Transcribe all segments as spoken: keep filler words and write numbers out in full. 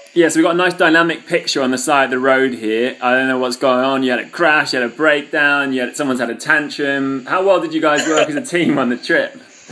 Yeah, so we've got a nice dynamic picture on the side of the road here. I don't know what's going on. You had a crash, you had a breakdown, you had someone's had a tantrum. How well did you guys work as a team on the trip?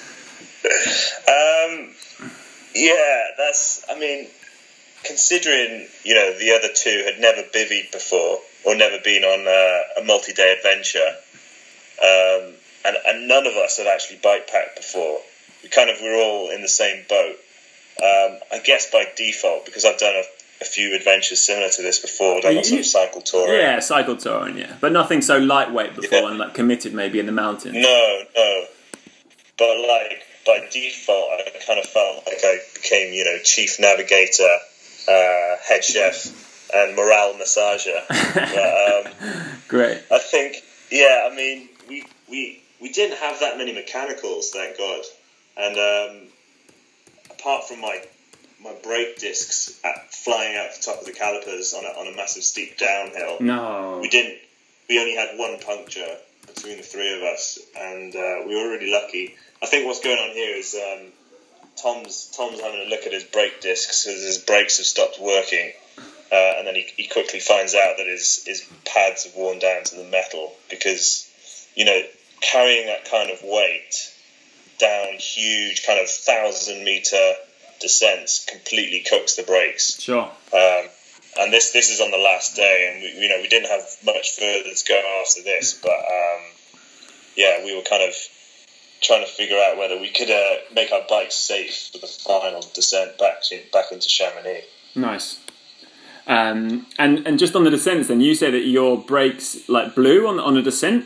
Um, yeah, that's, I mean, considering, you know, the other two had never bivvied before or never been on uh, a multi-day adventure, um, and, and none of us had actually bike packed before. We kind of were all in the same boat. Um, I guess by default, because I've done a, a few adventures similar to this before, done You- sort of cycle touring. Yeah, cycle touring, yeah. But nothing so lightweight before Yeah. and like committed maybe in the mountains. No, no. But like by default, I kind of felt like I became, you know, chief navigator, uh, head chef, and morale massager. But, um, Great. I think, yeah, I mean, we we we didn't have that many mechanicals, thank God. And um, apart from my my brake discs at, flying out the top of the calipers on a, on a massive steep downhill, No. we didn't. We only had one puncture between the three of us, and uh, we were really lucky. I think what's going on here is um, Tom's Tom's having a look at his brake discs because his brakes have stopped working, uh, and then he, he quickly finds out that his his pads have worn down to the metal because, you know, carrying that kind of weight down huge kind of thousand meter descents completely cooks the brakes. Sure. Um, and this this is on the last day, and we, you know we didn't have much further to go after this, but um, yeah, we were kind of trying to figure out whether we could uh, make our bikes safe for the final descent back in, back into Chamonix. Nice. Um, and and just on the descents, then you say that your brakes like blew on on a descent.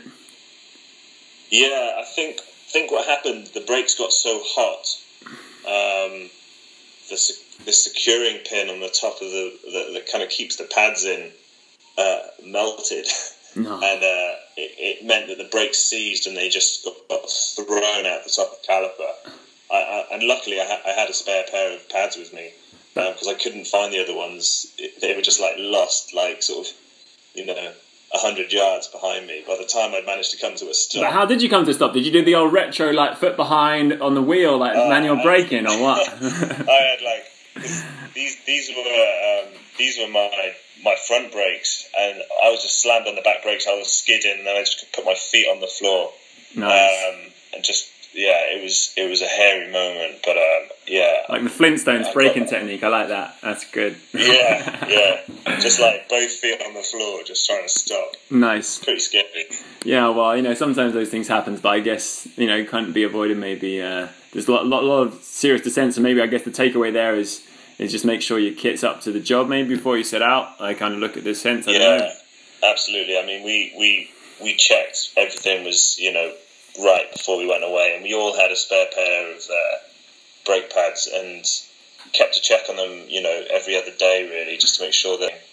Yeah, I think think what happened. The brakes got so hot. Um, the the securing pin on the top of the the- that kind of keeps the pads in uh, melted, No. and uh, it, it meant that the brakes seized and they just got, got thrown out the top of the caliper. I, I, and luckily, I, ha- I had a spare pair of pads with me because I couldn't find the other ones. It, they were just like lost, like sort of, you know, a hundred yards behind me. By the time I'd managed to come to a stop. But how did you come to stop? Did you do the old retro like foot behind on the wheel, like Uh, manual I- braking, or what? I had like these these were um, these were my my front brakes, and I was just slammed on the back brakes. I was skidding, and then I just put my feet on the floor, Nice. um, and just yeah, it was it was a hairy moment, but um, yeah, Like the Flintstones I braking got- technique. I like that. That's good. yeah, yeah, just like both feet on the floor, just trying to stop. Nice. Pretty scary. Yeah, well, you know, sometimes those things happen, but I guess, you know, can't be avoided maybe. Uh, there's a lot, lot, lot of serious descents, and maybe I guess the takeaway there is is just make sure your kit's up to the job maybe before you set out. I kind of look at the descents. I don't know. Yeah, absolutely. I mean, we, we we checked everything was, you know, right before we went away, and we all had a spare pair of uh, brake pads and kept a check on them, you know, every other day really, just to make sure that